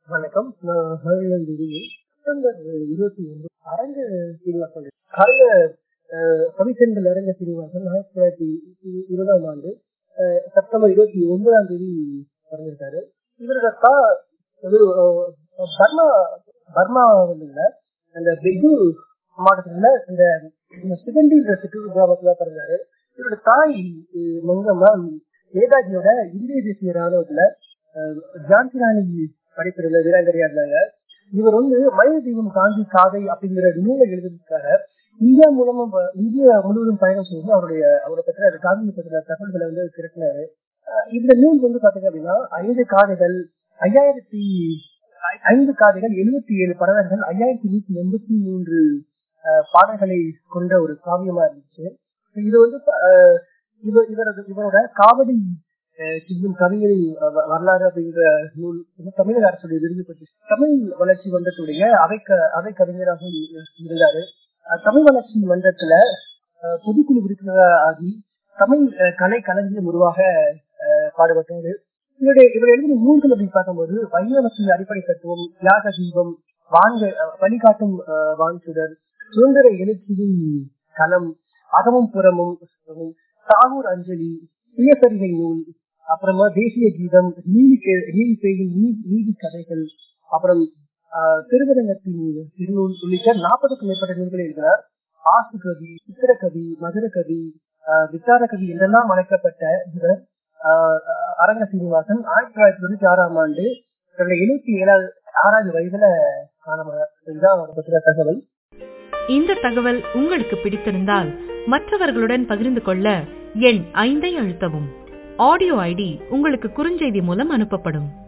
வணக்கம். நான் மகிழ்ச்சி செப்டம்பர் 21 அரங்க சீனிவாசன் அரங்க கவிச்செந்தல் அரங்க சீனிவாசன் 1920 செப்டம்பர் 29 பிறந்திருக்காரு. இவரோட பர்மா அந்த பெகு மாவட்டத்துல இந்த சிகண்டின்ற சிற்றூர் கிராமத்துல பிறந்தாரு. இவரோட தாய் மங்கம்மா நேதாஜியோட இந்திய தேசிய ராணுவத்துல ஜான்சி ராணி படிப்பிருந்த வீராங்கரையா இருந்தாங்க. இவர் மனித தெய்வம் காந்தி காதை அப்படிங்கிற நூலை எழுதுறதுக்காக இந்தியா முழுவதும் பயணம் செய்து அவரை பற்றின காந்தி பற்றின தகவல்களை திரட்டினாரு. இந்த நூல் பாத்தீங்க அப்படின்னா 5 காதைகள் 77 படலங்கள் 5183 பாடல்களை கொண்ட ஒரு காவியமா இருந்துச்சு. இது இவரோட காவடி கவிஞரின் வரலாறு அப்படிங்கிற நூல் தமிழக அரசுடைய விருது பெற்று தமிழ் வளர்ச்சி மன்றத்துடைய அவை கவிஞராக இருந்தாரு. தமிழ் வளர்ச்சி மன்றத்துல பொதுக்குழு உறுப்பினராக ஆகி தமிழ் கலை களஞ்சியம் உருவாக பாடுபட்டாரு. இவர் எழுதின நூல்கள் அப்படின்னு பார்க்கும்போது வைணவத்தின் அடிப்படை தத்துவம், தியாக தீபம், வழிகாட்டும் வான்சுடர், சுதந்திர எழுச்சியின் களம், அகமும் புறமும், தாகூர் அஞ்சலி, சுயசரிகை நூல், அப்புறமா தேசிய கீதம், நீதி கதைகள், அப்புறம் திருவரங்கத்தின் திருநூல் உள்ளிட்ட 40க்கும் மேற்பட்ட நூல்களை எழுதினார். ஆசு கவி, சித்திரக்கவி, மதுர கவி, விசார கவி என்றெல்லாம் அழைக்கப்பட்ட இவர் அரங்க சீனிவாசன் 1996 தன்னுடைய 76வது வயதுல காணாம. இதுதான் அவரை பற்றின தகவல். இந்த தகவல் உங்களுக்கு பிடித்திருந்தால் மற்றவர்களுடன் பகிர்ந்து கொள்ள எண் 5 அழுத்தவும். ஆடியோ ஐடி உங்களுக்கு குறுஞ்செய்தி மூலம் அனுப்பப்படும்.